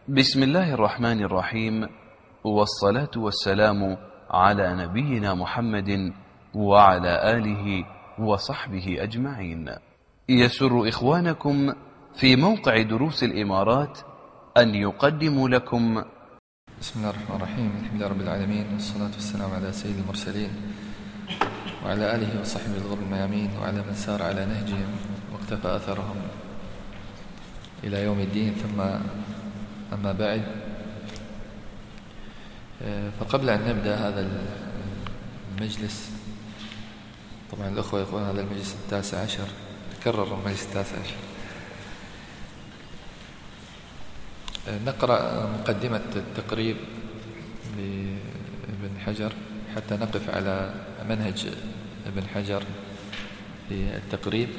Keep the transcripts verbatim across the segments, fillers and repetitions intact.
بسم الله الرحمن الرحيم، والصلاة والسلام على نبينا محمد وعلى آله وصحبه أجمعين. يسر إخوانكم في موقع دروس الإمارات أن يقدموا لكم بسم الله الرحمن الرحيم. الحمد لله رب العالمين، والصلاة والسلام على سيد المرسلين وعلى آله وصحبه الغر الميامين وعلى من سار على نهجهم واقتفى أثرهم إلى يوم الدين. ثم أما بعد، فقبل أن نبدأ هذا المجلس، طبعا الأخوة يقولون هذا المجلس التاسع عشر، تكرر المجلس التاسع عشر، نقرأ مقدمة التقريب لابن حجر حتى نقف على منهج ابن حجر في التقريب.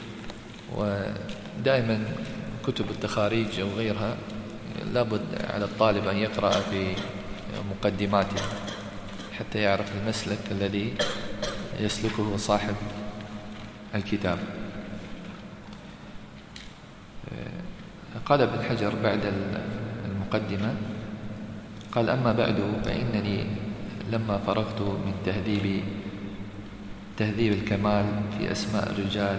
ودائما كتب التخاريج أو غيرها لابد على الطالب أن يقرأ في مقدماتها حتى يعرف المسلك الذي يسلكه صاحب الكتاب. قال ابن حجر بعد المقدمة، قال: أما بعد فإنني لما فرغت من تهذيب تهذيب الكمال في أسماء الرجال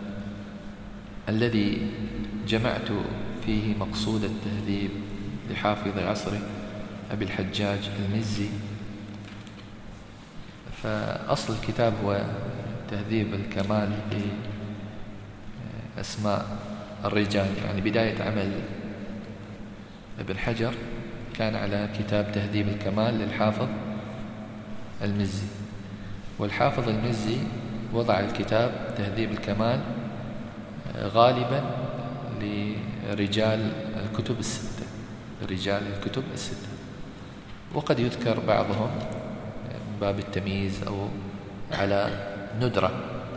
الذي جمعت فيه مقصود التهذيب لحافظ عصره أبي الحجاج المزي. فأصل الكتاب هو تهذيب الكمال في أسماء الرجال، يعني بداية عمل ابن حجر كان على كتاب تهذيب الكمال للحافظ المزي. والحافظ المزي وضع الكتاب تهذيب الكمال غالبا لرجال الكتب الستة رجال الكتب الستة وقد يذكر بعضهم من باب التمييز أو على ندرة.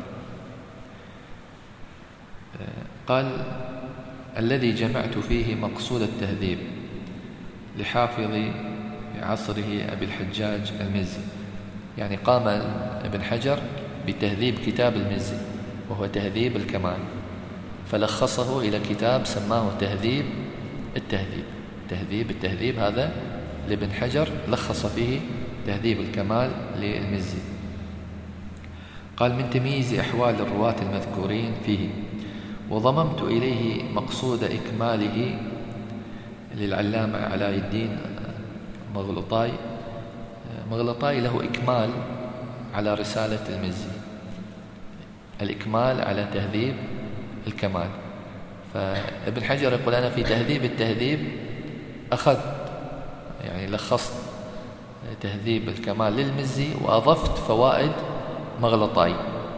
قال: الذي جمعت فيه مقصود التهذيب لحافظ عصره أبي الحجاج المزي، يعني قام ابن حجر بتهذيب كتاب المزي وهو تهذيب الكمال، فلخصه إلى كتاب سماه تهذيب التهذيب. تهذيب التهذيب هذا لابن حجر لخص فيه تهذيب الكمال للمزي. قال: من تمييز أحوال الرواة المذكورين فيه، وضممت إليه مقصود إكماله للعلامة علاء الدين مغلطاي. مغلطاي له إكمال على رسالة المزي، الإكمال على تهذيب الكمال. فابن حجر يقول: أنا في تهذيب التهذيب أخذت يعني لخصت تهذيب الكمال للمزي وأضفت فوائد مغلطاي.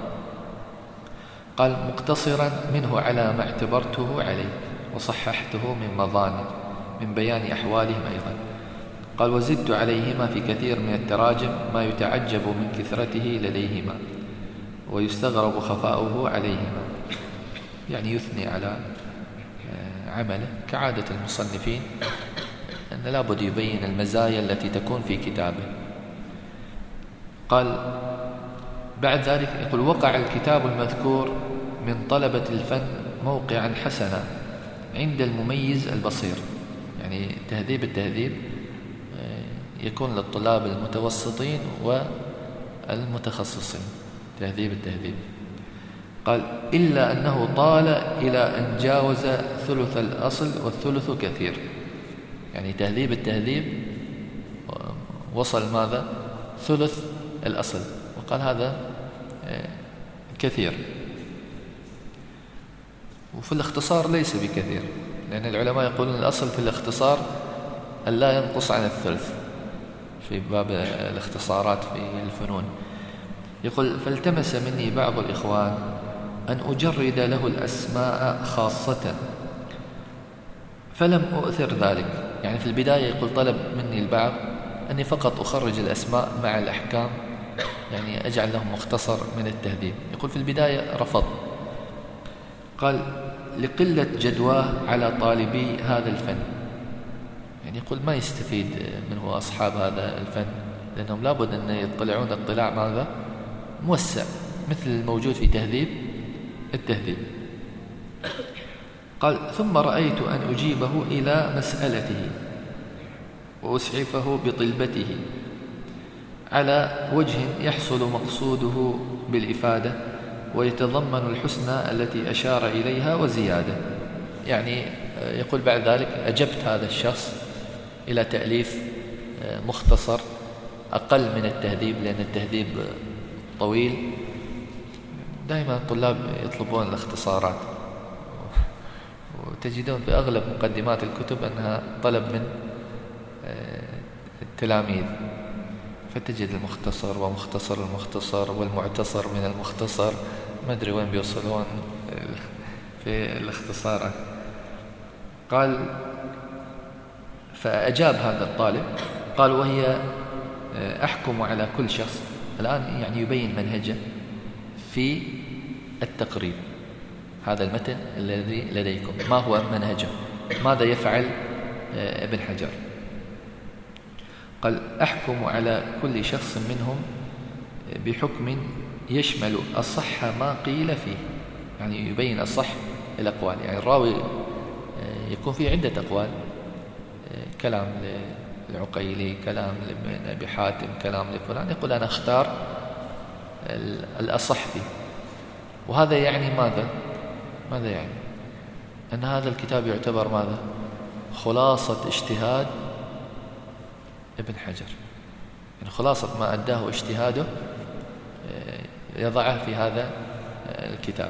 قال: مقتصرا منه على ما اعتبرته عليه وصححته من مظان من بيان أحوالهم أيضا. قال: وزدت عليهما في كثير من التراجم ما يتعجب من كثرته لديهما ويستغرب خفاؤه عليهما، يعني يثني على عمله كعادة المصنفين أن لابد يبين المزايا التي تكون في كتابه. قال بعد ذلك يقول: وقع الكتاب المذكور من طلبة الفن موقعا حسنا عند المميز البصير، يعني تهذيب التهذيب يكون للطلاب المتوسطين والمتخصصين تهذيب التهذيب. قال: إلا أنه طال إلى أن جاوز ثلث الأصل والثلث كثير، يعني تهذيب التهذيب وصل ماذا؟ ثلث الأصل، وقال هذا كثير. وفي الاختصار ليس بكثير، لأن العلماء يقولون الأصل في الاختصار أن لا ينقص عن الثلث في باب الاختصارات في الفنون. يقول: فالتمس مني بعض الإخوان أن أجرد له الأسماء خاصة فلم أؤثر ذلك. يعني في البداية يقول طلب مني البعض أني فقط أخرج الأسماء مع الأحكام، يعني أجعل لهم مختصر من التهذيب. يقول في البداية رفض. قال: لقلة جدواه على طالبي هذا الفن، يعني يقول ما يستفيد منه أصحاب هذا الفن، لأنهم لابد أن يطلعون اطلاع ماذا؟ موسع، مثل الموجود في تهذيب التهذيب. قال ثم رأيت أن أجيبه إلى مسألته وأسعفه بطلبته على وجه يحصل مقصوده بالإفادة ويتضمن الحسنى التي أشار إليها وزيادة. يعني يقول بعد ذلك أجبت هذا الشخص إلى تأليف مختصر أقل من التهذيب، لأن التهذيب طويل. دائما الطلاب يطلبون الاختصارات، وتجدون في أغلب مقدمات الكتب أنها طلب من التلاميذ، فتجد المختصر ومختصر المختصر والمعتصر من المختصر، ما أدري وين بيوصلون في الاختصارات. قال فأجاب هذا الطالب قال وهي أحكم على كل شخص. الآن يعني يبين منهجه في التقريب. هذا المتن الذي لديكم ما هو منهجه، ماذا يفعل ابن حجر؟ قال أحكم على كل شخص منهم بحكم يشمل أصح ما قيل فيه. يعني يبين أصح الأقوال. يعني الراوي يكون فيه عدة أقوال، كلام للعقيلي، كلام لابن أبي حاتم، كلام لفلان، يقول أنا أختار الأصح فيه. وهذا يعني ماذا؟ ماذا يعني؟ أن هذا الكتاب يعتبر ماذا؟ خلاصة اجتهاد ابن حجر. يعني خلاصة ما أداه اجتهاده يضعه في هذا الكتاب.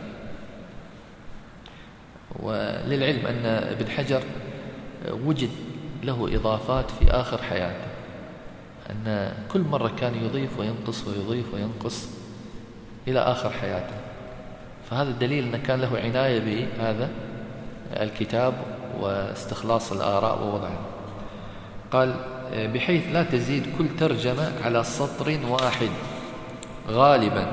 وللعلم أن ابن حجر وجد له إضافات في آخر حياته، أن كل مرة كان يضيف وينقص ويضيف وينقص إلى آخر حياته. فهذا الدليل أن كان له عناية بهذا الكتاب واستخلاص الآراء ووضعها. قال بحيث لا تزيد كل ترجمة على سطر واحد، غالبا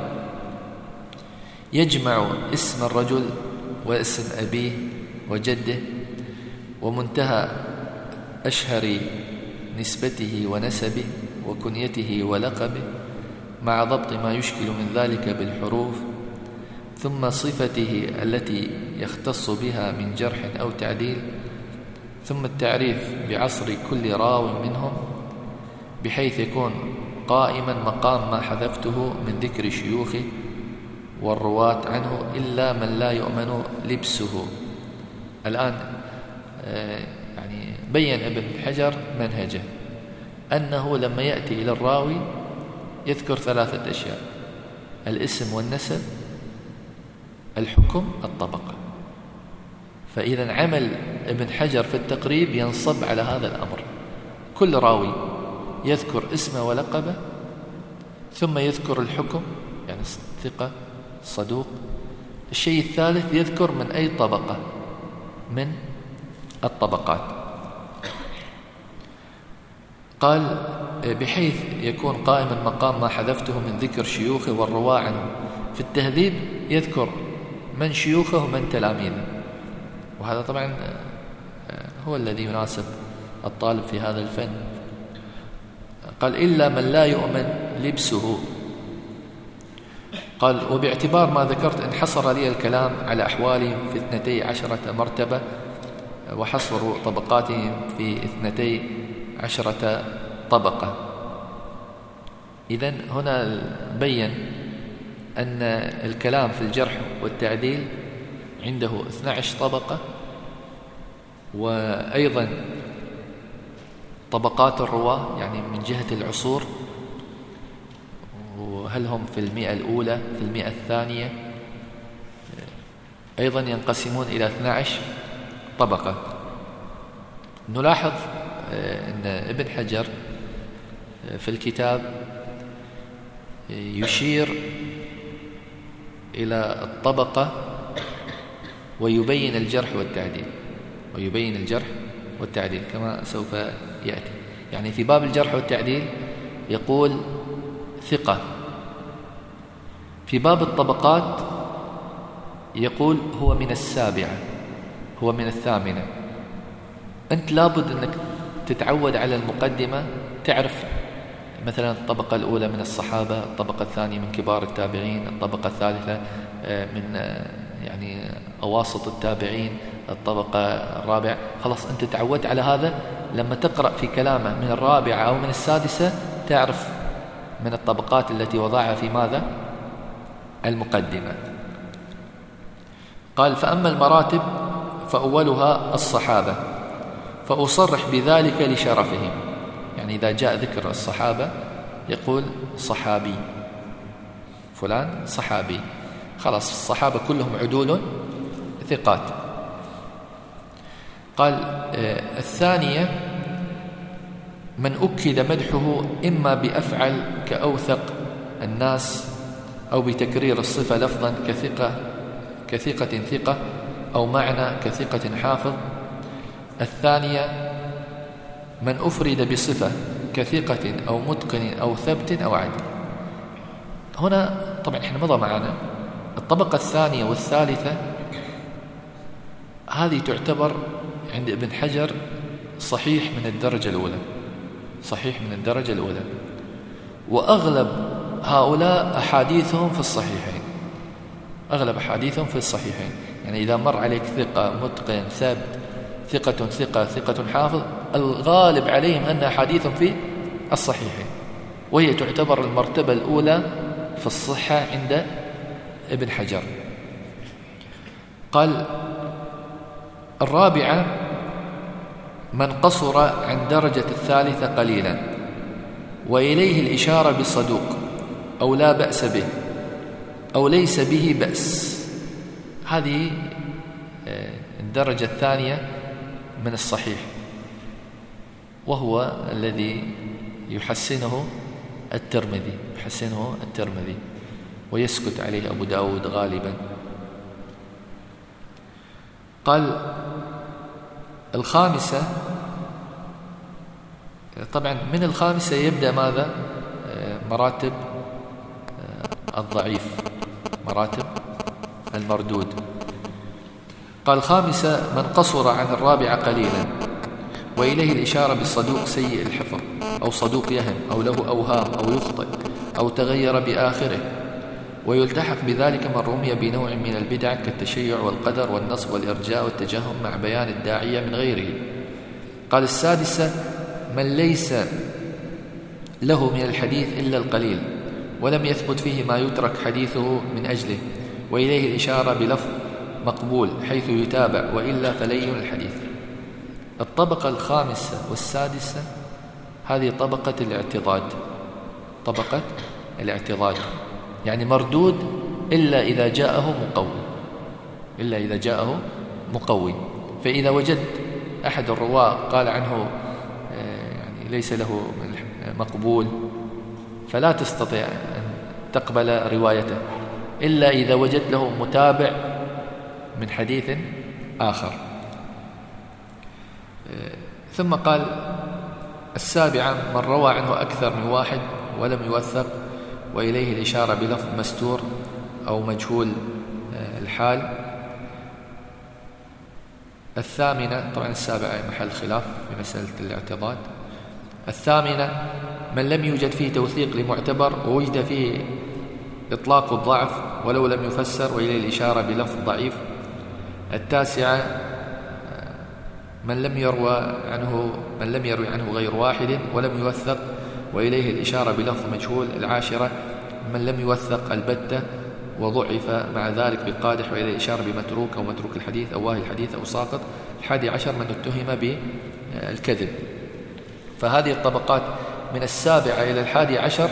يجمع اسم الرجل واسم أبيه وجده ومنتهى أشهر نسبته ونسبه وكنيته ولقبه، مع ضبط ما يشكل من ذلك بالحروف، ثم صفته التي يختص بها من جرح أو تعديل، ثم التعريف بعصر كل راو منهم بحيث يكون قائما مقام ما حذفته من ذكر شيوخه والرواة عنه إلا من لا يؤمن لبسه. الآن يعني بين ابن حجر منهجه أنه لما يأتي إلى الراوي يذكر ثلاثة أشياء: الاسم والنسب، الحكم، الطبقة. فإذا عمل ابن حجر في التقريب ينصب على هذا الأمر. كل راوي يذكر اسمه ولقبه، ثم يذكر الحكم، يعني ثقة صدوق. الشيء الثالث يذكر من أي طبقة من الطبقات. قال بحيث يكون قائما مقام ما حذفته من ذكر شيوخه والرواة عنه. في التهذيب يذكر من شيوخه ومن تلاميذه، وهذا طبعا هو الذي يناسب الطالب في هذا الفن. قال إلا من لا يؤمن لبسه. قال وباعتبار ما ذكرت انحصر لي الكلام على أحوالهم في اثنتي عشرة مرتبة، وحصر طبقاتهم في اثنتي عشرة طبقة. إذن هنا بين أن الكلام في الجرح والتعديل عنده اثنتي عشرة طبقة، وأيضا طبقات الرواة يعني من جهة العصور، وهل هم في المئة الأولى في المئة الثانية، أيضا ينقسمون إلى اثنتي عشرة طبقة. نلاحظ أن ابن حجر في الكتاب يشير إلى الطبقة ويبين الجرح والتعديل، ويبين الجرح والتعديل كما سوف يأتي. يعني في باب الجرح والتعديل يقول ثقة، في باب الطبقات يقول هو من السابعة، هو من الثامنة. أنت لابد أنك تتعود على المقدمة، تعرف مثلا الطبقة الأولى من الصحابة، الطبقة الثانية من كبار التابعين، الطبقة الثالثة من يعني أواسط التابعين، الطبقة الرابعة. خلاص أنت تعودت على هذا، لما تقرأ في كلامه من الرابعة أو من السادسة تعرف من الطبقات التي وضعها في ماذا؟ المقدمة. قال فأما المراتب فأولها الصحابة، فأصرح بذلك لشرفهم. يعني إذا جاء ذكر الصحابة يقول صحابي، فلان صحابي، خلاص الصحابة كلهم عدول ثقات. قال الثانية من أكد مدحه إما بأفعل كأوثق الناس، أو بتكرير الصفة لفظا كثقة كثقة ثقة، أو معنى كثقة حافظ. الثانية من أفرد بصفة كثقة أو متقن أو ثبت أو عدل. هنا طبعا احنا مضى معنا الطبقة الثانية والثالثة، هذه تعتبر عند ابن حجر صحيح من الدرجة الأولى، صحيح من الدرجة الأولى، وأغلب هؤلاء أحاديثهم في الصحيحين، أغلب أحاديثهم في الصحيحين. يعني إذا مر عليك ثقة متقن ثبت ثقة ثقة ثقة حافظ، الغالب عليهم أن أحاديثهم في الصحيحين، وهي تعتبر المرتبة الأولى في الصحة عند ابن حجر. قال الرابعة من قصر عن درجة الثالثة قليلا، وإليه الإشارة بالصدوق أو لا بأس به أو ليس به بأس. هذه الدرجة الثانية من الصحيح، وهو الذي يحسنه الترمذي، يحسنه الترمذي ويسكت عليه أبو داود غالبا. قال الخامسة، طبعا من الخامسة يبدأ ماذا؟ مراتب الضعيف، مراتب المردود. قال الخامسة من قصر عن الرابعة قليلا، وإليه الإشارة بالصدوق سيء الحفظ أو صدوق يهم أو له أوهام أو يخطئ أو تغير بآخره، ويلتحق بذلك من رمي بنوع من البدع كالتشيع والقدر والنصب والإرجاء والتجهم مع بيان الداعية من غيره. قال السادسة من ليس له من الحديث إلا القليل ولم يثبت فيه ما يترك حديثه من أجله، وإليه الإشارة بلفظ مقبول حيث يتابع وإلا فلين الحديث. الطبقة الخامسة والسادسة هذه طبقة الاعتضاد، طبقة الاعتضاد، يعني مردود إلا إذا جاءه مقوي، إلا إذا جاءه مقوي. فإذا وجدت أحد الرواة قال عنه يعني ليس له مقبول، فلا تستطيع أن تقبل روايته إلا إذا وجدت له متابع من حديث آخر. ثم قال السابعة من روى عنه أكثر من واحد ولم يوثق، وإليه الإشارة بلفظ مستور أو مجهول الحال. الثامنة، طبعا السابعة محل خلاف في مسألة الاعتضاد. الثامنة من لم يوجد فيه توثيق لمعتبر ووجد فيه إطلاق الضعف ولو لم يفسر، وإليه الإشارة بلفظ ضعيف. التاسعة من لم يروى عنه من لم يروي عنه غير واحد ولم يوثق، وإليه الإشارة بلفظ مجهول. العاشرة من لم يوثق البتة وضعف مع ذلك بقادح، وإليه الإشارة بمتروك أو متروك الحديث أو واهي الحديث أو ساقط. الحادي عشر من اتهم بالكذب. فهذه الطبقات من السابعة إلى الحادي عشر،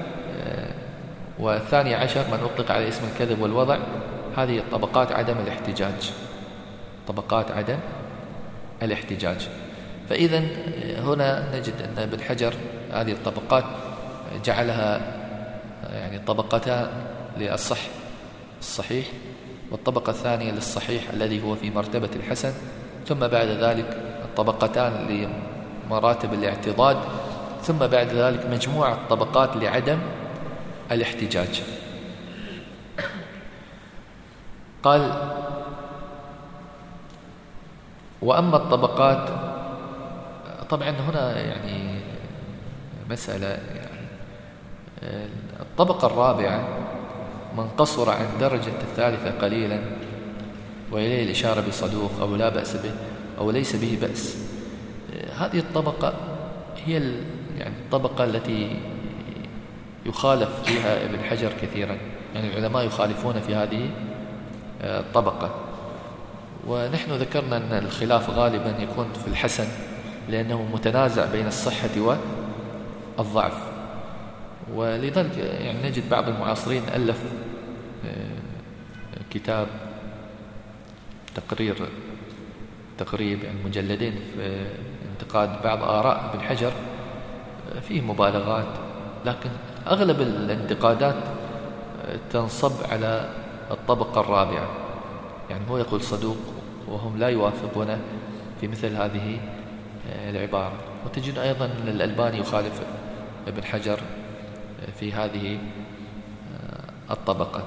والثاني عشر من أطلق على اسم الكذب والوضع. هذه الطبقات عدم الاحتجاج، طبقات عدم الاحتجاج. فإذا هنا نجد أن ابن حجر هذه الطبقات جعلها يعني طبقتان للصح الصحيح، والطبقة الثانية للصحيح الذي هو في مرتبة الحسن، ثم بعد ذلك الطبقتان لمراتب الاعتضاد، ثم بعد ذلك مجموعة طبقات لعدم الاحتجاج. قال وأما الطبقات، طبعا هنا يعني مسألة، يعني الطبقة الرابعة من قصر عن درجة الثالثة قليلا، وإليه الإشارة بصدوق أو لا بأس به أو ليس به بأس. هذه الطبقة هي يعني الطبقة التي يخالف فيها ابن حجر كثيرا، يعني العلماء يخالفون في هذه الطبقة. ونحن ذكرنا أن الخلاف غالبا يكون في الحسن لأنه متنازع بين الصحة والضعف، ولذلك يعني نجد بعض المعاصرين ألف كتاب تقرير تقريب يعني مجلدين في انتقاد بعض آراء ابن حجر، فيه مبالغات، لكن أغلب الانتقادات تنصب على الطبقة الرابعة، يعني هو يقول صدوق وهم لا يوافقون في مثل هذه العبارة. وتجد أيضا الألباني يخالف ابن حجر في هذه الطبقة.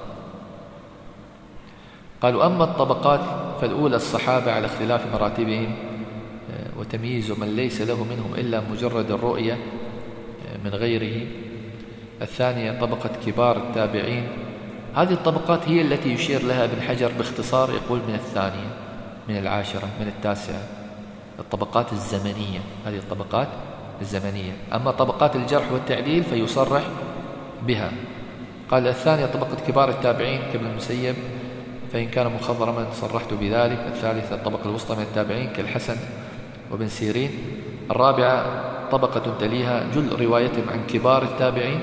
قالوا أما الطبقات فالأولى الصحابة على اختلاف مراتبهم وتمييز من ليس له منهم إلا مجرد الرؤية من غيره. الثانية طبقة كبار التابعين. هذه الطبقات هي التي يشير لها ابن حجر باختصار، يقول من الثانية، من العاشرة، من التاسعة، الطبقات الزمنية. هذه الطبقات الزمنية. أما طبقات الجرح والتعديل فيصرح بها. قال الثانية طبقة كبار التابعين كابن المسيب فإن كان مخضرما صرحت بذلك. الثالثة الطبقة الوسطى من التابعين كالحسن وابن سيرين. الرابعة طبقة تليها جل روايتهم عن كبار التابعين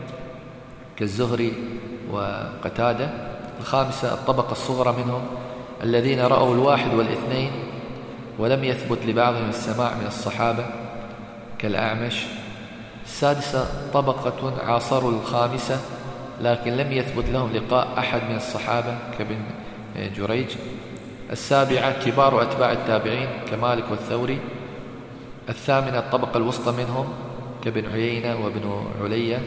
كالزهري وقتادة. الخامسة الطبقة الصغرى منهم الذين رأوا الواحد والاثنين ولم يثبت لبعضهم السماع من الصحابة كالأعمش. السادسة طبقة عاصروا الخامسة لكن لم يثبت لهم لقاء أحد من الصحابة كابن جريج. السابعة كبار أتباع التابعين كمالك والثوري. الثامنة الطبقة الوسطى منهم كابن عيينة وابن علية.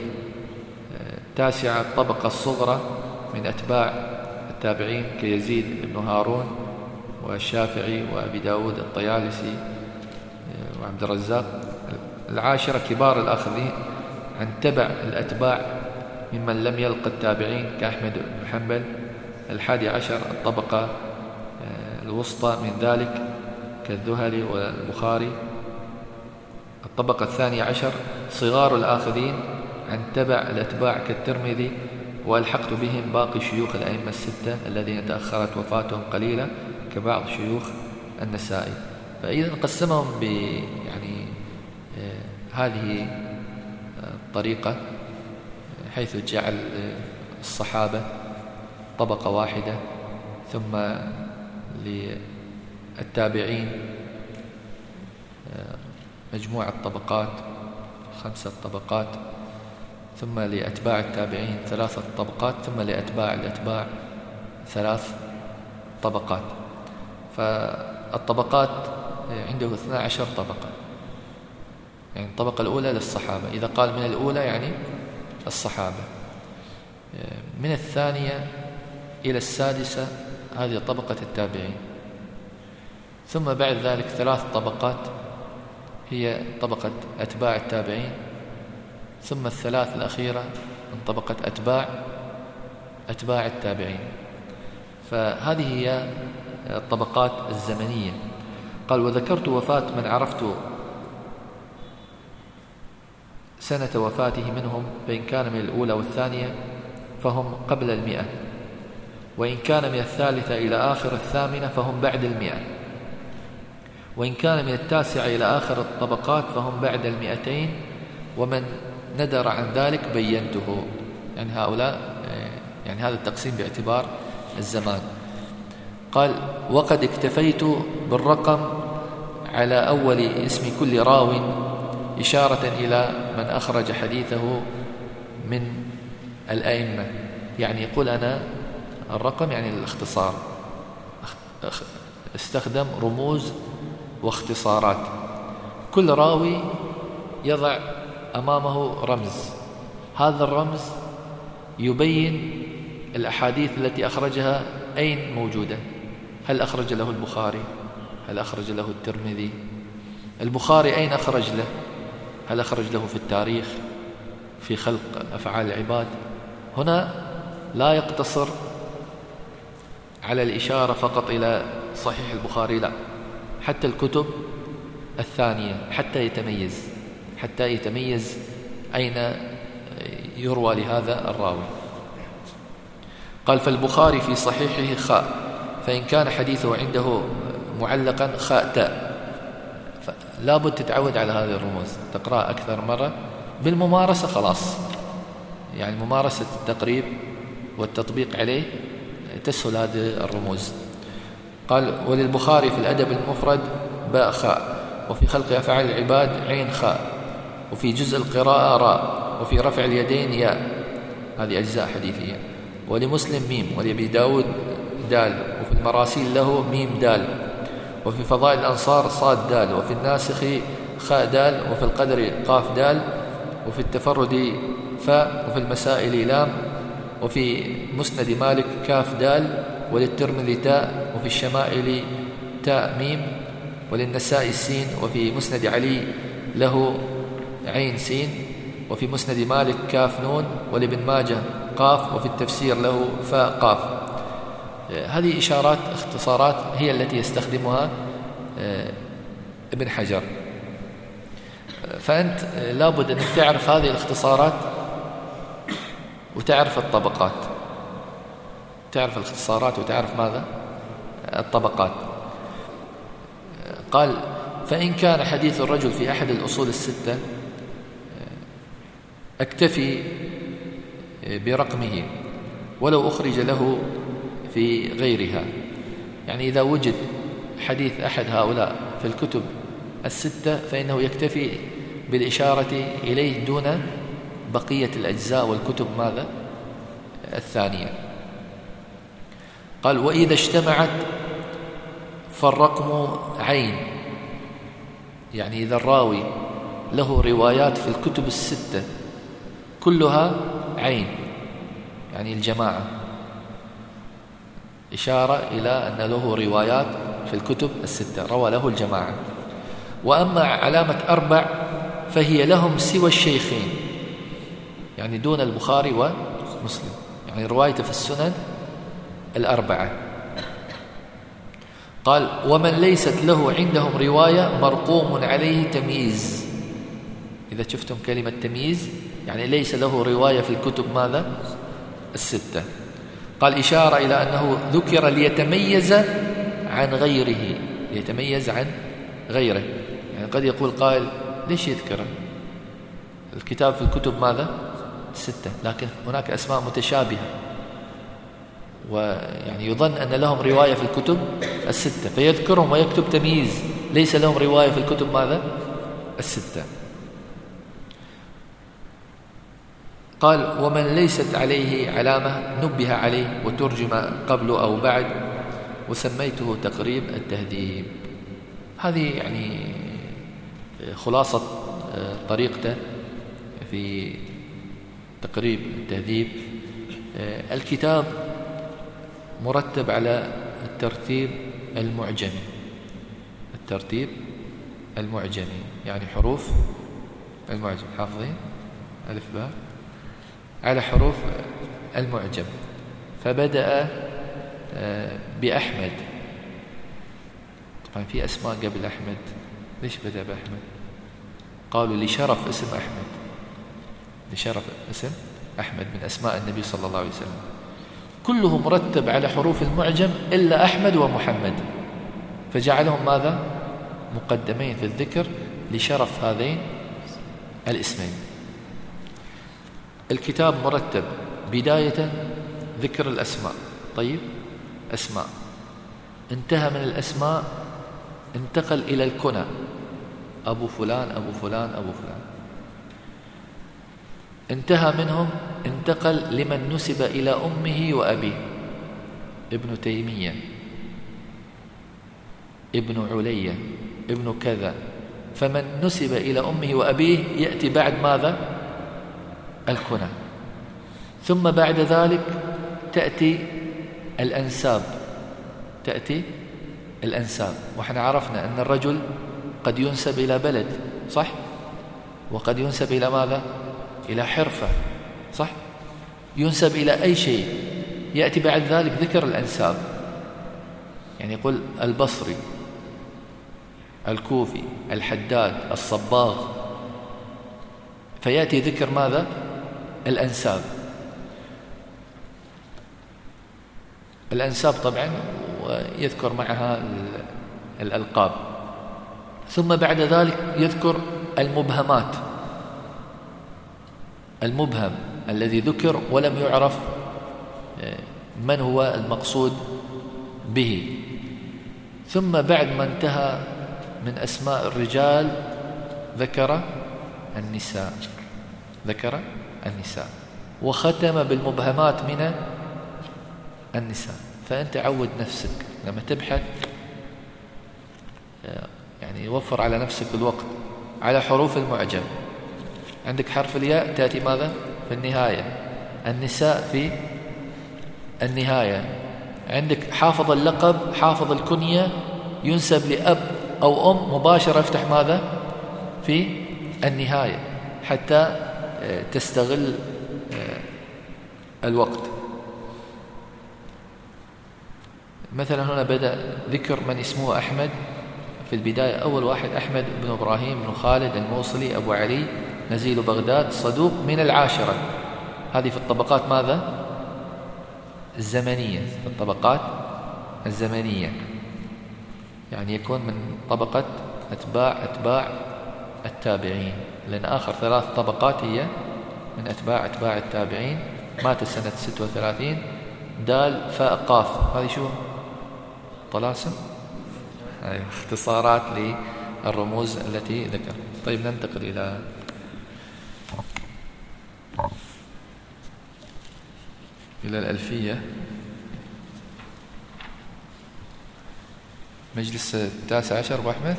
التاسعة الطبقة الصغرى من أتباع التابعين كيزيد بن هارون والشافعي وأبي داود الطيالسي وعبد الرزاق. العاشرة كبار الآخذين عن تبع الأتباع ممن لم يلقى التابعين كأحمد بن حنبل. الحادي عشر الطبقة الوسطى من ذلك كالذهلي والبخاري. الطبقة الثانية عشر صغار الآخذين عن تبع الأتباع كالترمذي، وألحقت بهم باقي شيوخ الأئمة الستة الذين تأخرت وفاتهم قليلا كبعض شيوخ النسائي. فإذا قسمهم ب يعني هذه الطريقة حيث جعل الصحابة طبقة واحدة، ثم للتابعين مجموعة طبقات خمسة طبقات، ثم لأتباع التابعين ثلاثة طبقات، ثم لأتباع الأتباع ثلاث طبقات. فالطبقات عنده اثنا عشر طبقة، يعني الطبقة الأولى للصحابة، إذا قال من الأولى يعني الصحابة. من الثانية إلى السادسة هذه طبقة التابعين، ثم بعد ذلك ثلاث طبقات هي طبقة أتباع التابعين، ثم الثلاث الأخيرة من طبقة أتباع أتباع التابعين. فهذه هي الطبقات الزمنية. قال وذكرت وفاة من عرفت سنة وفاته منهم، فإن كان من الأولى والثانية فهم قبل المئة، وإن كان من الثالثة إلى آخر الثامنة فهم بعد المئة، وإن كان من التاسعة إلى آخر الطبقات فهم بعد المئتين، ومن ندر عن ذلك بينته. يعني هؤلاء يعني هذا التقسيم باعتبار الزمان. قال وقد اكتفيت بالرقم على أول اسم كل راو إشارة إلى من أخرج حديثه من الأئمة. يعني يقول أنا الرقم يعني الاختصار، استخدم رموز واختصارات. كل راوي يضع أمامه رمز، هذا الرمز يبين الأحاديث التي أخرجها أين موجودة. هل أخرج له البخاري؟ هل أخرج له الترمذي؟ البخاري أين أخرج له؟ هل أخرج له في التاريخ، في خلق أفعال العباد؟ هنا لا يقتصر على الإشارة فقط إلى صحيح البخاري، لا، حتى الكتب الثانية حتى يتميز حتى يتميز أين يروى لهذا الراوي. قال فالبخاري في صحيحه خاء، فإن كان حديثه عنده معلقا خاء تاء. لابد تتعود على هذه الرموز، تقرأ أكثر مرة بالممارسة، خلاص يعني ممارسة التقريب والتطبيق عليه تسهل هذه الرموز. قال وللبخاري في الأدب المفرد باء خاء، وفي خلق أفعال العباد عين خاء، وفي جزء القراءة راء، وفي رفع اليدين ياء، هذه أجزاء حديثية. ولمسلم ميم، ولأبي داود دال، وفي المراسيل له ميم دال، وفي فضائل الأنصار صاد دال، وفي الناسخ خاء دال، وفي القدر قاف دال، وفي التفرد فاء، وفي المسائل لام، وفي مسند مالك كاف دال، وللترمذي تاء، وفي الشمائل تاء ميم، وللنسائي السين، وفي مسند علي له عين سين، وفي مسند مالك كاف نون، ولابن ماجه قاف، وفي التفسير له فاء قاف. هذه إشارات اختصارات هي التي يستخدمها ابن حجر. فأنت لابد أن تعرف هذه الاختصارات وتعرف الطبقات، تعرف الاختصارات وتعرف ماذا؟ الطبقات. قال فإن كان حديث الرجل في أحد الأصول الستة أكتفي برقمه ولو أخرج له في غيرها، يعني إذا وجد حديث أحد هؤلاء في الكتب الستة فإنه يكتفي بالإشارة إليه دون بقية الأجزاء والكتب ماذا؟ الثانية. قال وإذا اجتمعت فالرقم عين، يعني إذا الراوي له روايات في الكتب الستة كلها عين، يعني الجماعة، إشارة إلى أن له روايات في الكتب الستة روى له الجماعة. وأما علامة أربع فهي لهم سوى الشيخين، يعني دون البخاري ومسلم، يعني روايته في السنن الأربعة. قال ومن ليست له عندهم رواية مرقوم عليه تمييز. إذا شفتم كلمة تمييز يعني ليس له رواية في الكتب ماذا؟ الستة. قال إشارة إلى أنه ذكر ليتميز عن غيره، ليتميز عن غيره. يعني قد يقول قائل ليش يذكر الكتاب في الكتب ماذا؟ الستة، لكن هناك أسماء متشابهة ويعني يظن أن لهم رواية في الكتب الستة فيذكرهم ويكتب تمييز ليس لهم رواية في الكتب ماذا؟ الستة. قال ومن ليست عليه علامة نبه عليه وترجم قبل أو بعد، وسميته تقريب التهذيب. هذه يعني خلاصة طريقته في تقريب التهذيب. الكتاب مرتب على الترتيب المعجمي، الترتيب المعجمي يعني حروف المعجم، حافظين ألف باء على حروف المعجم. فبدأ بأحمد، طبعا في أسماء قبل أحمد، ليش بدأ بأحمد؟ قالوا لشرف اسم أحمد، لشرف اسم أحمد من أسماء النبي صلى الله عليه وسلم، كله مرتب على حروف المعجم إلا أحمد ومحمد، فجعلهم ماذا؟ مقدمين في الذكر لشرف هذين الاسمين. الكتاب مرتب بداية ذكر الأسماء، طيب أسماء، انتهى من الأسماء انتقل إلى الكنى، أبو فلان أبو فلان أبو فلان، انتهى منهم انتقل لمن نسب إلى أمه وأبيه، ابن تيمية، ابن علية، ابن كذا. فمن نسب إلى أمه وأبيه يأتي بعد ماذا؟ الكنى. ثم بعد ذلك تأتي الأنساب، تأتي الأنساب. وإحنا عرفنا أن الرجل قد ينسب إلى بلد، صح؟ وقد ينسب إلى ماذا؟ إلى حرفة، صح؟ ينسب إلى أي شيء، يأتي بعد ذلك ذكر الأنساب. يعني يقول البصري، الكوفي، الحداد، الصباغ، فيأتي ذكر ماذا؟ الأنساب. الأنساب طبعا ويذكر معها الألقاب. ثم بعد ذلك يذكر المبهمات، المبهم الذي ذكر ولم يعرف من هو المقصود به. ثم بعد ما انتهى من أسماء الرجال ذكر النساء، ذكر النساء وختم بالمبهمات من النساء. فأنت عود نفسك لما تبحث، يعني يوفر على نفسك الوقت، على حروف المعجم. عندك حرف الياء تأتي ماذا؟ في النهاية. النساء في النهاية. عندك حافظ اللقب، حافظ الكنية، ينسب لأب أو أم، مباشرة افتح ماذا؟ في النهاية حتى تستغل الوقت. مثلا هنا بدأ ذكر من اسمه أحمد في البداية. أول واحد أحمد بن إبراهيم بن خالد الموصلي أبو علي نزيل بغداد، صدوق، من العاشرة. هذه في الطبقات ماذا؟ الزمنية، في الطبقات الزمنية، يعني يكون من طبقة أتباع أتباع التابعين، لأن آخر ثلاث طبقات هي من أتباع أتباع التابعين. مات سنة ستة وثلاثين. دال فاء قاف، هذه شو؟ طلاسم، أيوة، اختصارات للرموز التي ذكر. طيب ننتقل إلى إلى الألفية، مجلس التاسع عشر. أبو أحمد،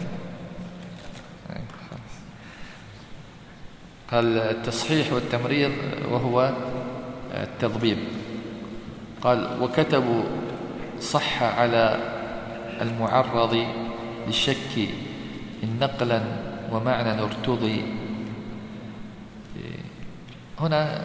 قال التصحيح والتمريض وهو التضبيب. قال وكتبوا صح على المعرض للشك إن نقلا ومعنى ارتضي. هنا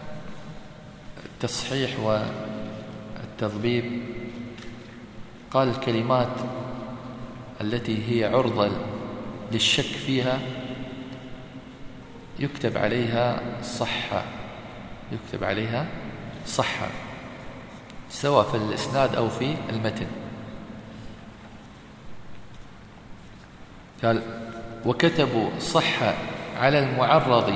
التصحيح والتضبيب، قال الكلمات التي هي عرضة للشك فيها يكتب عليها صحة، يكتب عليها صحة سواء في الإسناد أو في المتن. قال وكتبوا صح على المعرض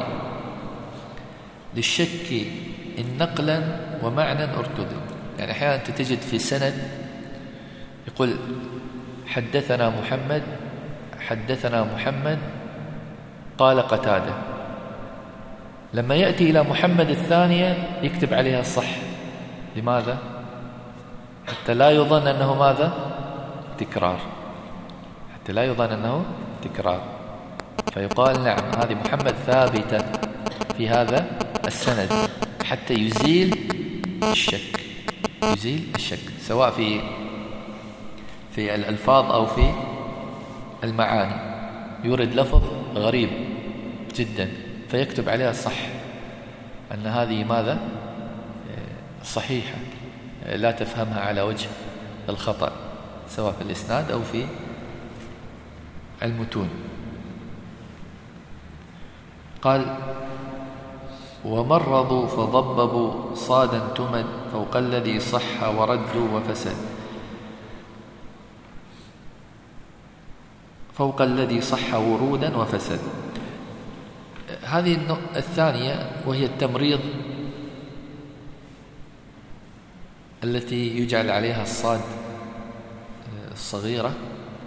للشك إن نقلا ومعنى ارتضي. يعني أحيانا أنت تجد في سند يقول حدثنا محمد حدثنا محمد قال قتادة، لما يأتي إلى محمد الثانية يكتب عليها صح. لماذا؟ حتى لا يظن أنه ماذا؟ تكرار، حتى لا يظن أنه تكرار. فيقال نعم هذه محمد ثابتة في هذا السند، حتى يزيل الشك، يزيل الشك سواء في في الألفاظ أو في المعاني. يورد لفظ غريب جدا فيكتب عليها صح، أن هذه ماذا؟ صحيحة، لا تفهمها على وجه الخطأ سواء في الإسناد أو في المتون. قال ومرضوا فضببوا صادا تمد فوق الذي صح وردوا وفسد. فوق الذي صح ورودا وفسد. هذه الثانية وهي التمريض التي يجعل عليها الصاد الصغيرة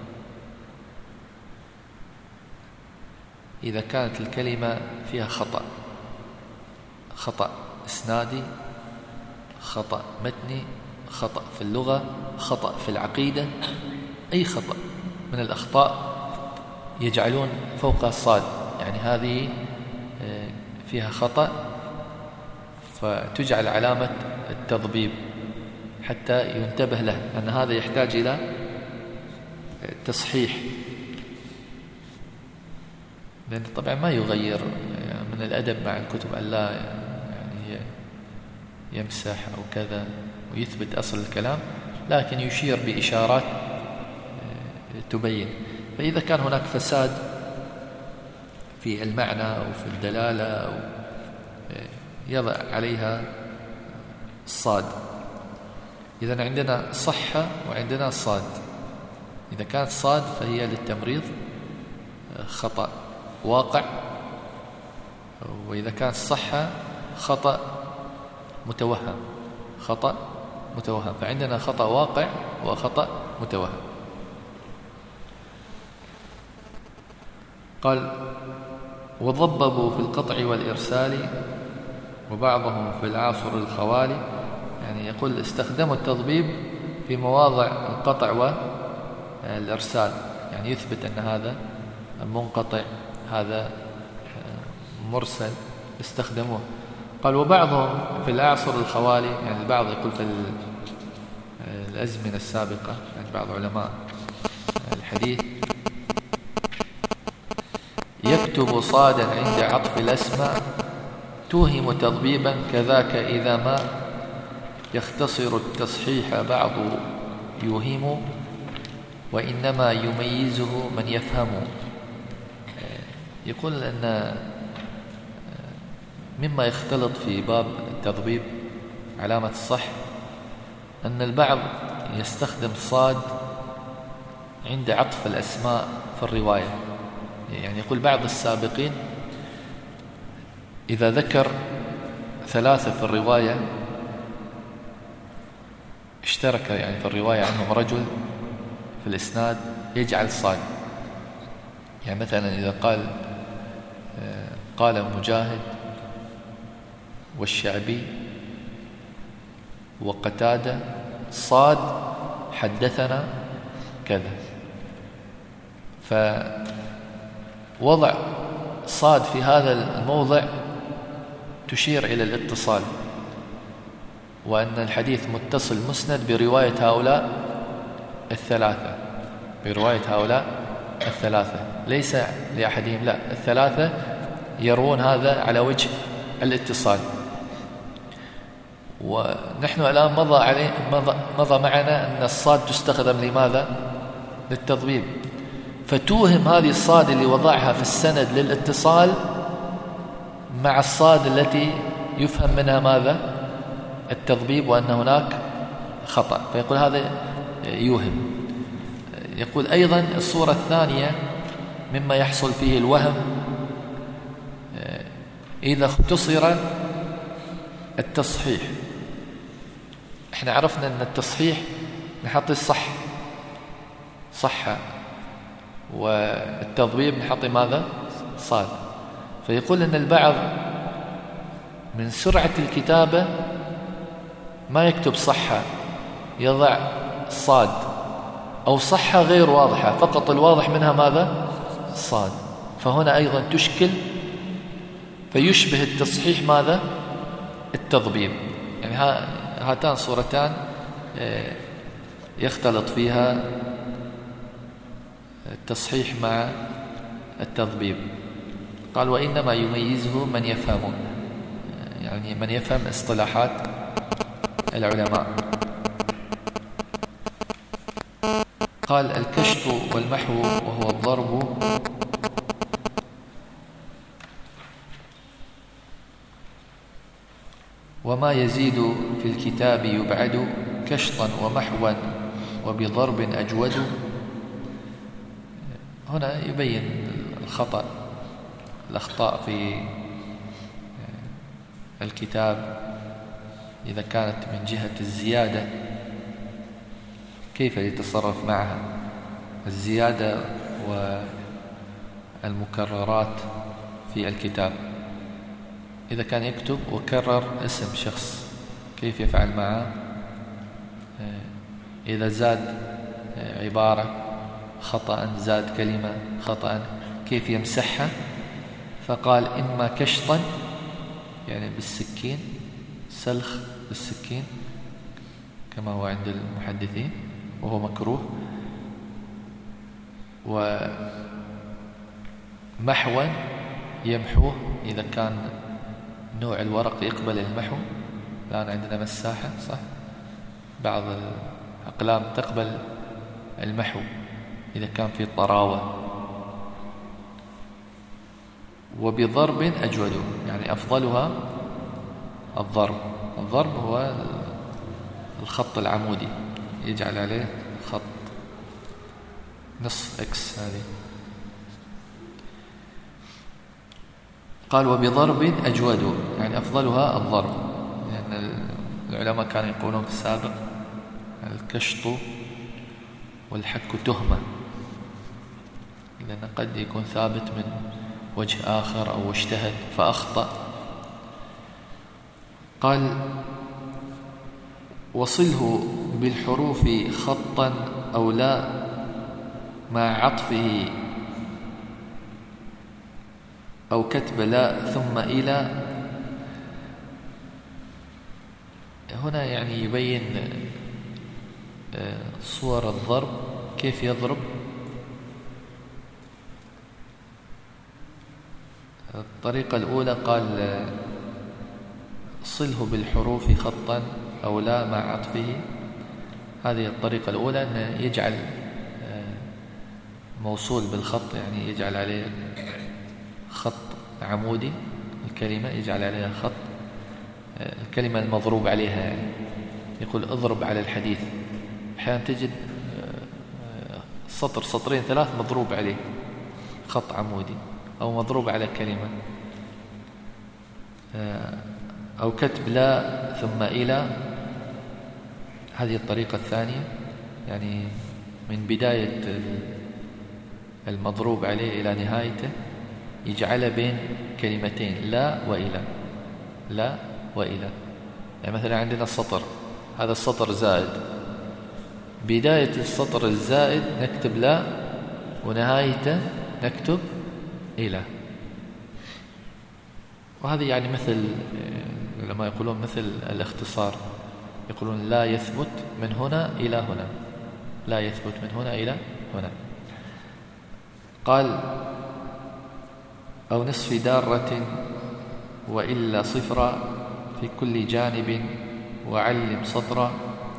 إذا كانت الكلمة فيها خطأ، خطأ إسنادي، خطأ متني، خطأ في اللغة، خطأ في العقيدة، أي خطأ من الأخطاء يجعلون فوق الصاد، يعني هذه فيها خطأ فتجعل علامة التضبيب حتى ينتبه له أن هذا يحتاج إلى تصحيح. لأن طبعا ما يغير من الأدب مع الكتب أن لا يعني يمسح أو كذا ويثبت أصل الكلام، لكن يشير بإشارات تبين. فإذا كان هناك فساد في المعنى أو في الدلالة أو يضع عليها الصاد. إذن عندنا صحة وعندنا صاد. إذا كانت صاد فهي للتمريض خطأ واقع، وإذا كانت صحة خطأ متوهم، خطأ متوهم. فعندنا خطأ واقع وخطأ متوهم. قال وضببوا في القطع والإرسال وبعضهم في العاصر الخوالي. يعني يقول استخدموا التضبيب في مواضع القطع والإرسال، يعني يثبت أن هذا منقطع هذا مرسل، استخدموه. قال وبعضهم في الأعصر الخوالي، يعني البعض يقول في الأزمنة السابقة، يعني بعض علماء الحديث يكتب صادا عند عطف الأسماء توهم تضبيبا كذاك إذا ما يختصر التصحيح بعض يوهم وإنما يميزه من يفهم. يقول أن مما يختلط في باب التضبيب علامة الصح أن البعض يستخدم صاد عند عطف الأسماء في الرواية. يعني يقول بعض السابقين إذا ذكر ثلاثة في الرواية اشترك يعني في الرواية عنهم رجل في الإسناد يجعل صاد. يعني مثلا إذا قال قال مجاهد والشعبي وقتادة صاد حدثنا كذا، فوضع صاد في هذا الموضع تشير إلى الاتصال، وأن الحديث متصل مسند برواية هؤلاء الثلاثة، برواية هؤلاء الثلاثة، ليس لأحدهم، لا، الثلاثة يروون هذا على وجه الاتصال. ونحن الآن مضى عليه مضى, مضى معنا أن الصاد تستخدم لماذا؟ للتضبيب، فتوهم هذه الصاد اللي وضعها في السند للاتصال مع الصاد التي يفهم منها ماذا؟ التضبيب، وأن هناك خطأ، فيقول هذا يوهم. يقول أيضا الصورة الثانية مما يحصل فيه الوهم إذا اختصر التصحيح. احنا عرفنا أن التصحيح نحط الصح صحة، والتضبيب نحط ماذا؟ صاد. فيقول أن البعض من سرعة الكتابة ما يكتب صحة، يضع صاد، أو صحة غير واضحة فقط الواضح منها ماذا؟ صاد. فهنا أيضا تشكل، فيشبه التصحيح ماذا؟ التضبيب. يعني هاتان صورتان يختلط فيها التصحيح مع التضبيب. قال وإنما يميزه من يفهم، يعني من يفهم اصطلاحات العلماء. قال الكشف والمحو وهو الضرب وما يزيد في الكتاب يبعد كشطا ومحوا وبضرب أجود. هنا يبين الخطأ، الأخطاء في الكتاب إذا كانت من جهة الزيادة كيف يتصرف معها، الزيادة والمكررات في الكتاب. إذا كان يكتب وكرر اسم شخص كيف يفعل معه؟ إذا زاد عبارة خطأ، زاد كلمة خطأ، كيف يمسحها؟ فقال إما كشطا يعني بالسكين، سلخ بالسكين كما هو عند المحدثين وهو مكروه، ومحوا يمحوه إذا كان نوع الورق يقبل المحو. الآن عندنا مساحة صح، بعض أقلام تقبل المحو إذا كان في طراوة. وبضرب أجود، يعني أفضلها الضرب. الضرب هو الخط العمودي، يجعل عليه خط نصف إكس هذه. قال وبضرب أجود، يعني أفضلها الضرب، لأن يعني العلماء كانوا يقولون في السابق الكشط والحك تهمة، لأن قد يكون ثابت من وجه آخر أو اجتهد فأخطأ. قال وصله بالحروف خطا أو لا مع عطفه أو كتب لا ثم إلى. هنا يعني يبين صور الضرب، كيف يضرب. الطريقة الأولى قال صله بالحروف خطا أو لا مع عطفه. هذه الطريقة الأولى، أن يجعل موصول بالخط، يعني يجعل عليه خط عمودي الكلمة، يجعل عليها خط الكلمة المضروب عليها، يعني يقول اضرب على الحديث. أحيانا تجد سطر سطرين ثلاث مضروب عليه خط عمودي، أو مضروب على كلمة، أو كتب لا ثم إلى. هذه الطريقة الثانية، يعني من بداية المضروب عليه إلى نهايته يجعل بين كلمتين لا وإلى، لا وإلى. يعني مثلا عندنا السطر، هذا السطر زائد، بداية السطر الزائد نكتب لا، ونهايته نكتب إلى. وهذه يعني مثل لما يقولون مثل الاختصار، يقولون لا يثبت من هنا إلى هنا، لا يثبت من هنا إلى هنا. قال أو نصف دارة وإلا صفرا في كل جانب وعلم سطرا،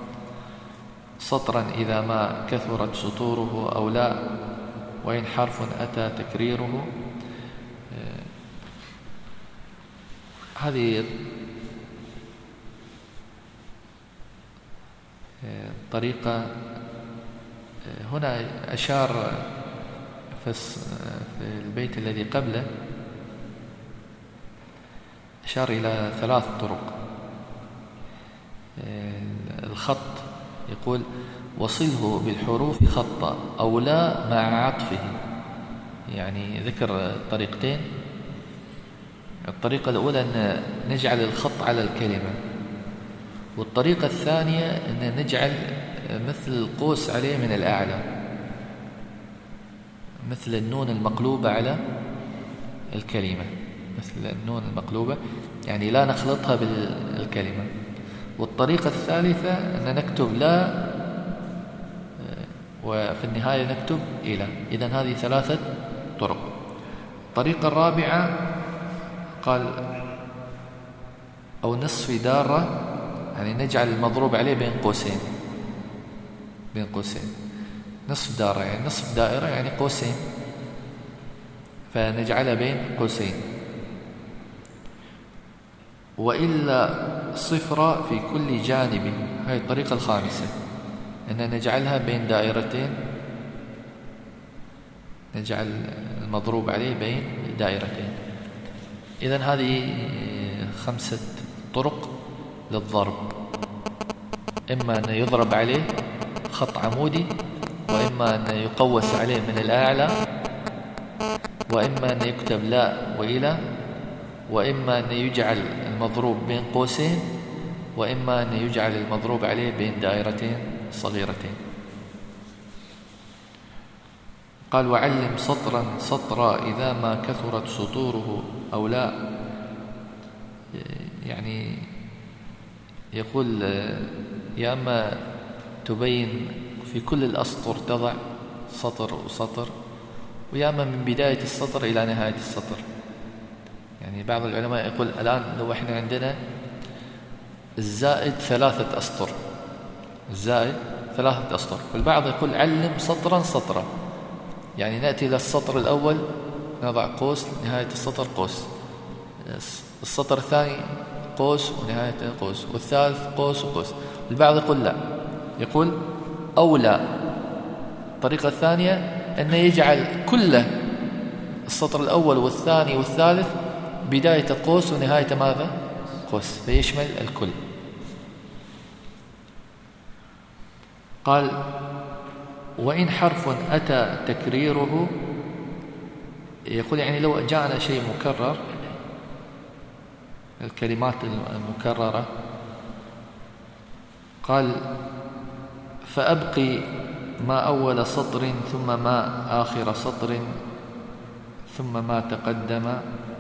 سطرا إذا ما كثرت سطوره أو لا، وإن حرف أتى تكريره. هذه طريقة. هنا أشار في البيت الذي قبله، أشار إلى ثلاث طرق. الخط يقول وصله بالحروف خطا أو لا مع عطفه، يعني ذكر طريقتين. الطريقة الأولى أن نجعل الخط على الكلمة، والطريقة الثانية أن نجعل مثل القوس عليه من الأعلى، مثل النون المقلوبة على الكلمة، مثل النون المقلوبة، يعني لا نخلطها بالكلمة. والطريقة الثالثة أن نكتب لا وفي النهاية نكتب إلى. إذن هذه ثلاثة طرق. الطريقة الرابعة قال أو نصف دارة، يعني نجعل المضروب عليه بين قوسين، بين قوسين. نصف دارة يعني نصف دائرة، يعني قوسين، فنجعلها بين قوسين. وإلا صفر في كل جانب، هذه الطريقة الخامسة، أن نجعلها بين دائرتين، نجعل المضروب عليه بين دائرتين. إذن هذه خمسة طرق للضرب، إما أن يضرب عليه خط عمودي، وإما أن يقوس عليه من الأعلى، وإما أن يكتب لا وإلى، وإما أن يجعل المضروب بين قوسين، وإما أن يجعل المضروب عليه بين دائرتين صغيرتين. قال وعلم سطرا سطرا إذا ما كثرت سطوره أو لا، يعني يقول يا أما تبين في كل الأسطر تضع سطر وسطر، ويا أما من بداية السطر إلى نهاية السطر. يعني بعض العلماء يقول الآن لو إحنا عندنا الزائد ثلاثة أسطر، الزائد ثلاثة أسطر. والبعض يقول علم سطرا سطرا، يعني نأتي إلى السطر الأول نضع قوس، نهاية السطر قوس، السطر الثاني قوس ونهاية قوس، والثالث قوس وقوس. البعض يقول لا، يقول أولى الطريقة الثانية أن يجعل كله السطر الأول والثاني والثالث بداية قوس ونهاية ماذا؟ قوس، فيشمل الكل. قال وإن حرف أتى تكريره، يقول يعني لو جاءنا شيء مكرر، الكلمات المكررة، قال فأبقي ما أول سطر ثم ما آخر سطر ثم ما تقدم،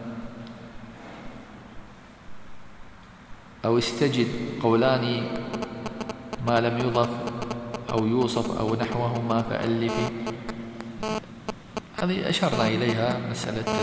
أو استجد قولان ما لم يضف أو يوصف أو نحوهما فألف. هذه أشرنا إليها مسألة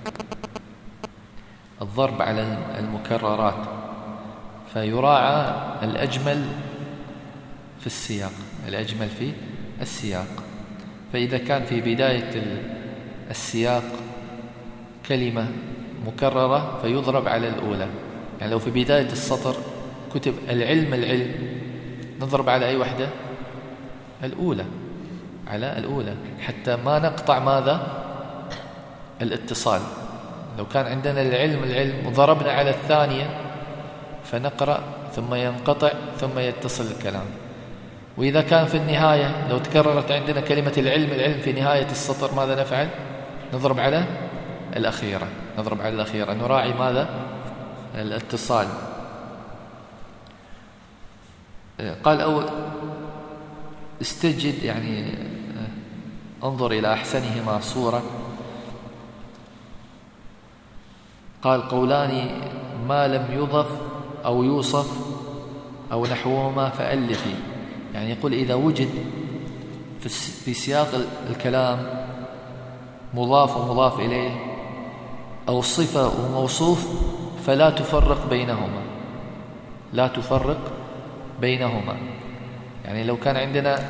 الضرب على المكررات، فيراعى الأجمل في السياق، الأجمل في السياق. فإذا كان في بداية السياق كلمة مكررة فيضرب على الأولى، يعني لو في بداية السطر كتب العلم العلم نضرب على أي وحدة؟ الأولى، على الأولى، حتى ما نقطع ماذا؟ الاتصال. لو كان عندنا العلم العلم وضربنا على الثانية فنقرأ ثم ينقطع ثم يتصل الكلام. وإذا كان في النهاية لو تكررت عندنا كلمة العلم العلم في نهاية السطر ماذا نفعل؟ نضرب على الأخيرة، نضرب على الأخيرة، نراعي ماذا؟ الاتصال. قال أو استجد، يعني انظر إلى أحسنهما صورة. قال قولان ما لم يضف أو يوصف أو نحوهما فألفي، يعني يقول إذا وجد في سياق الكلام مضاف ومضاف إليه أو صفة وموصوف فلا تفرق بينهما، لا تفرق بينهما. يعني لو كان عندنا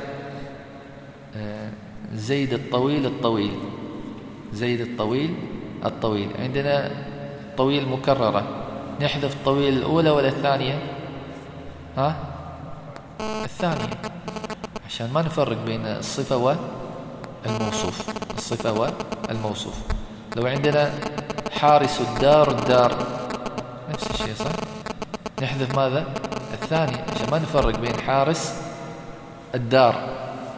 زيد الطويل الطويل، زيد الطويل الطويل، عندنا طويل مكررة، نحذف الطويل الأولى ولا الثانية؟ ها؟ الثانية، عشان ما نفرق بين الصفة والموصوف، الصفة والموصوف. لو عندنا حارس الدار الدار نفس الشيء صح؟ نحذف ماذا؟ الثانية عشان ما نفرق بين حارس الدار،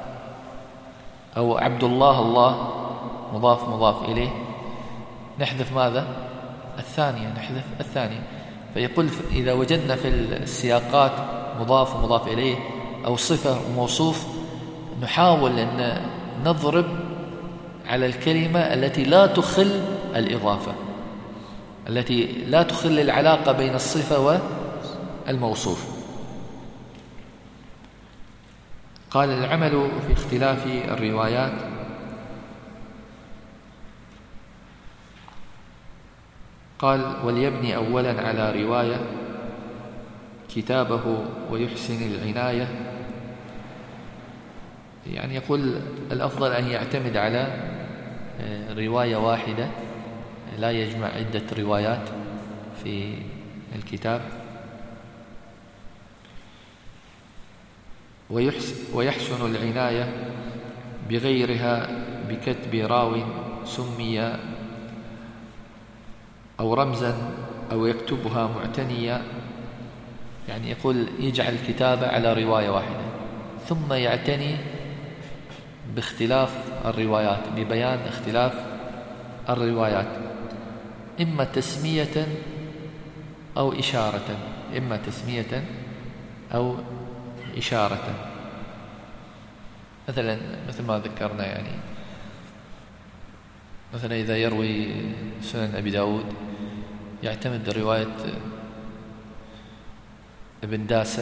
أو عبد الله الله مضاف مضاف إليه، نحذف ماذا؟ الثانية، نحذف الثانية. فيقول إذا وجدنا في السياقات مضاف ومضاف إليه أو صفة وموصوف نحاول أن نضرب على الكلمة التي لا تخل الإضافة، التي لا تخل العلاقة بين الصفة والموصوف. قال العمل في اختلاف الروايات. قال وليبني أولا على رواية كتابه ويحسن العناية، يعني يقول الأفضل أن يعتمد على رواية واحدة، لا يجمع عدة روايات في الكتاب. ويحسن العناية بغيرها بكتب راو سمي أو رمزا أو يكتبها معتنيا، يعني يقول يجعل الكتابة على رواية واحدة ثم يعتني باختلاف الروايات، ببيان اختلاف الروايات، إما تسمية أو إشارة، إما تسمية أو إشارة. مثلا مثل ما ذكرنا، يعني مثلا إذا يروي سنن أبي داود يعتمد رواية ابن داسة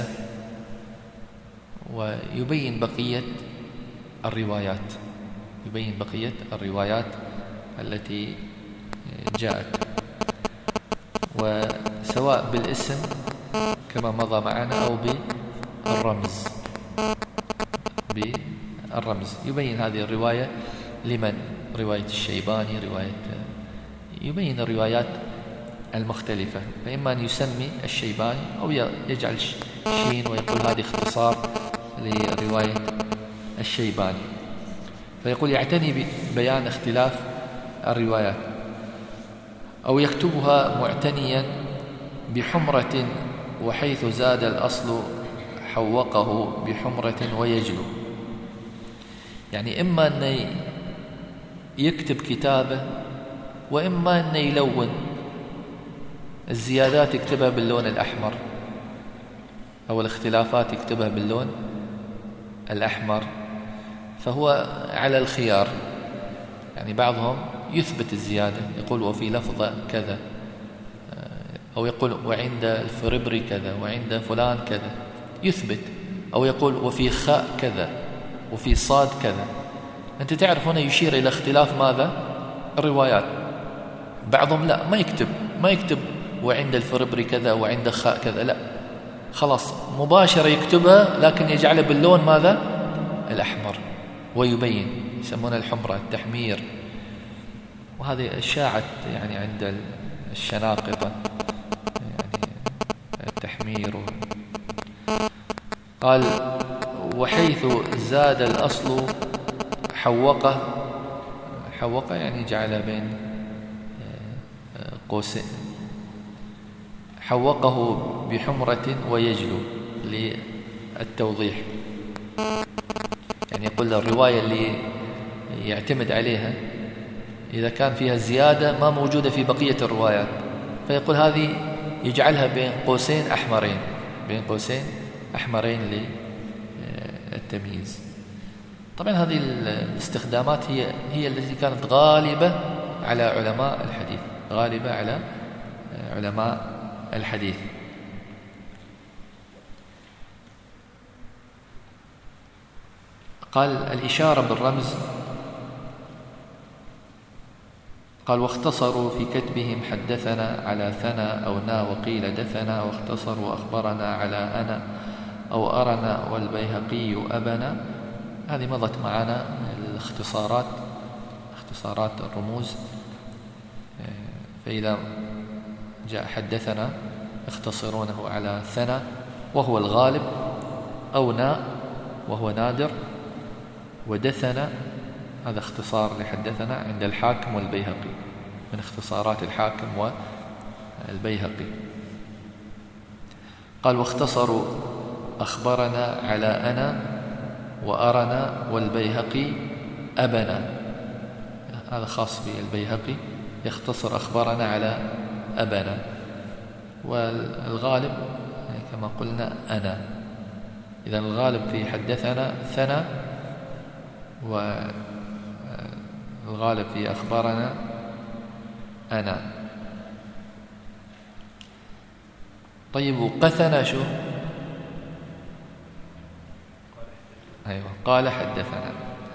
ويبين بقية الروايات، يبين بقية الروايات التي جاءت، وسواء بالاسم كما مضى معنا أو بالرمز، بالرمز، يبين هذه الرواية لمن، رواية الشيباني، رواية يبين الروايات المختلفة، فإما أن يسمي الشيباني أو يجعل شين ويقول هذه اختصار لرواية الشيباني. فيقول يعتني ببيان اختلاف الروايات، أو يكتبها معتنيا بحمرة وحيث زاد الأصل حوقه بحمرة ويجلو. يعني إما أن يكتب كتابه وإما أن يلون الزيادات يكتبها باللون الأحمر أو الاختلافات يكتبها باللون الأحمر، فهو على الخيار. يعني بعضهم يثبت الزيادة، يقول وفي لفظة كذا، أو يقول وعند الفربري كذا وعند فلان كذا، يثبت، أو يقول وفي خاء كذا وفي صاد كذا. أنت تعرف هنا يشير إلى اختلاف ماذا؟ الروايات. بعضهم لا، ما يكتب ما يكتب وعند الفربري كذا وعند خاء كذا، لا، خلاص مباشرة يكتبها، لكن يجعلها باللون ماذا؟ الأحمر، ويبين، يسمونها الحمرة، التحمير. وهذه شاعت يعني عند الشناقطة، يعني التحمير. قال وحيث زاد الأصل حوقه، حوقه يعني جعل بين قوسين، حوقه بحمرة ويجلو للتوضيح. يعني يقول الرواية اللي يعتمد عليها إذا كان فيها زيادة ما موجودة في بقية الروايات، فيقول هذه يجعلها بين قوسين أحمرين، بين قوسين أحمرين للتمييز. طبعا هذه الاستخدامات هي هي التي كانت غالبة على علماء الحديث، غالبة على علماء الحديث. قال الإشارة بالرمز، قال واختصروا في كتبهم حدثنا على ثنا أو نا وقيل دثنا، واختصروا أخبرنا على أنا أو أرنا والبيهقي أبنا. هذه مضت معنا الاختصارات، اختصارات الرموز. فإذا جاء حدثنا يختصرونه على ثنا وهو الغالب، أو نا وهو نادر، ودثنا هذا اختصار لحدثنا عند الحاكم والبيهقي، من اختصارات الحاكم والبيهقي. قال واختصروا أخبرنا على أنا وأرنا والبيهقي أبنا. هذا خاص بالبيهقي، يختصر أخبرنا على أبنا، والغالب كما قلنا أنا. إذن الغالب في حدثنا ثنا، والغالب في أخبارنا أنا. طيب وقثنا شو؟ أيوة، قال حدثنا.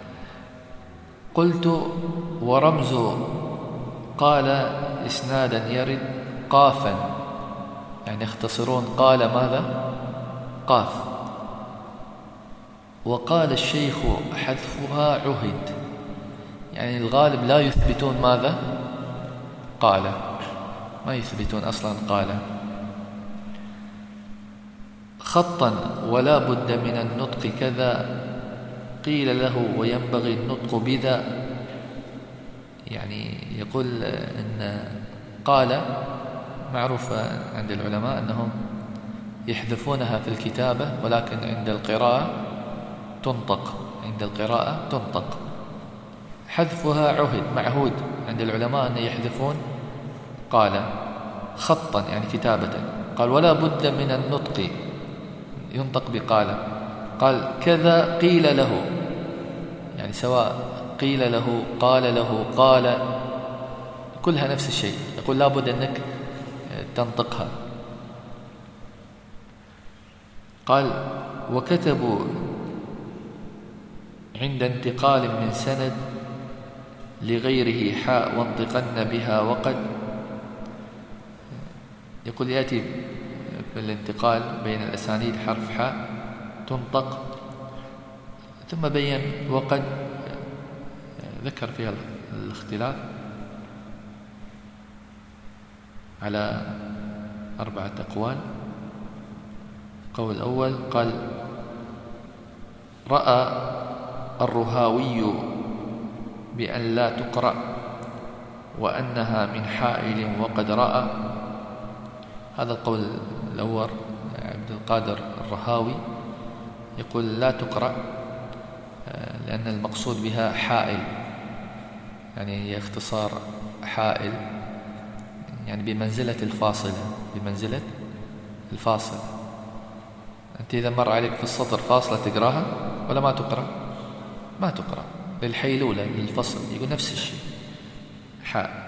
قلت ورمز قال إسنادا يرد قافا، يعني يختصرون قال ماذا؟ قاف. وقال الشيخ حذفها عهد، يعني الغالب لا يثبتون ماذا؟ قال، ما يثبتون أصلا قال. خطا ولا بد من النطق كذا، قيل له وينبغي النطق بذا. يعني يقول إن قال معروف عند العلماء أنهم يحذفونها في الكتابة، ولكن عند القراءة تنطق، عند القراءة تنطق. حذفها عهد، معهود عند العلماء أن يحذفون قال خطا يعني كتابة. قال ولا بد من النطق، ينطق بقال. قال كذا قيل له، يعني سواء قيل له قال له قال، كلها نفس الشيء. يقول لا بد أنك تنطقها. قال وكتبوا عند انتقال من سند لغيره حاء وانطقن بها وقد. يقول يأتي في الانتقال بين الأسانيد حرف حاء تنطق، ثم بين وقد ذكر فيها الاختلاف على أربعة أقوال. القول الأول قال: رأى الرهاوي بأن لا تقرأ وأنها من حائل وقد رأى. هذا القول الأول عبد القادر الرهاوي يقول لا تقرأ لأن المقصود بها حائل، يعني هي اختصار حائل، يعني بمنزلة الفاصلة، بمنزلة الفاصلة. أنت إذا مر عليك في السطر فاصلة تقراها ولا ما تقرأ؟ ما تقرأ، للحيلولة للفصل، يقول نفس الشيء حاء.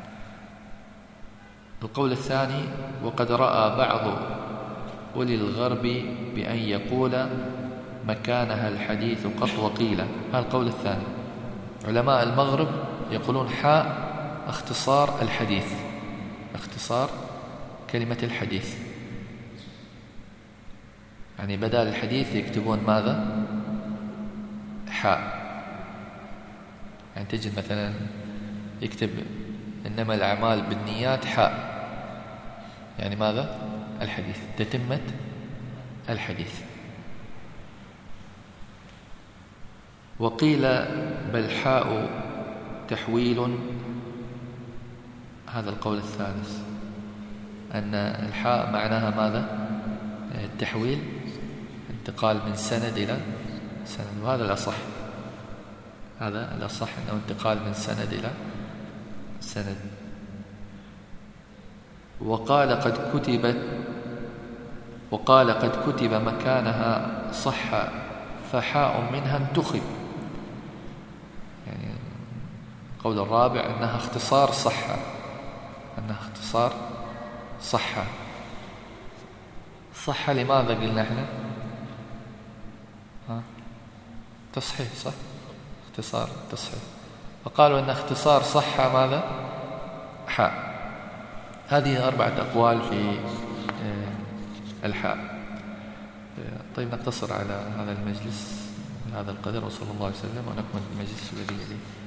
القول الثاني: وقد رأى بعض أولي الغرب بأن يقول مكانها الحديث قط وقيل. هذا القول الثاني. علماء المغرب يقولون حاء اختصار الحديث، اختصار كلمة الحديث، يعني بدل الحديث يكتبون ماذا؟ حاء. يعني تجد مثلا يكتب إنما الأعمال بالنيات حاء، يعني ماذا؟ الحديث، تتمة الحديث. وقيل بل حاء تحويل. هذا القول الثالث، أن الحاء معناها ماذا؟ التحويل، انتقال من سند إلى سند، وهذا الأصح، هذا الأصح أنه انتقال من سند إلى سند. وقال قد كتبت وقال قد كتب مكانها صح فحاء منها انتخب. يعني القول الرابع أنها اختصار صح، أنها اختصار صح. صح لماذا قلنا احنا؟ ها؟ تصحيح، صح؟ اختصار تصحيح. فقالوا أن اختصار صح ماذا؟ حاء. هذه أربعة أقوال في الحاء. طيب نقتصر على هذا المجلس هذا القدر، وصلى الله عليه وسلم، ونكمل المجلس الذي يليه.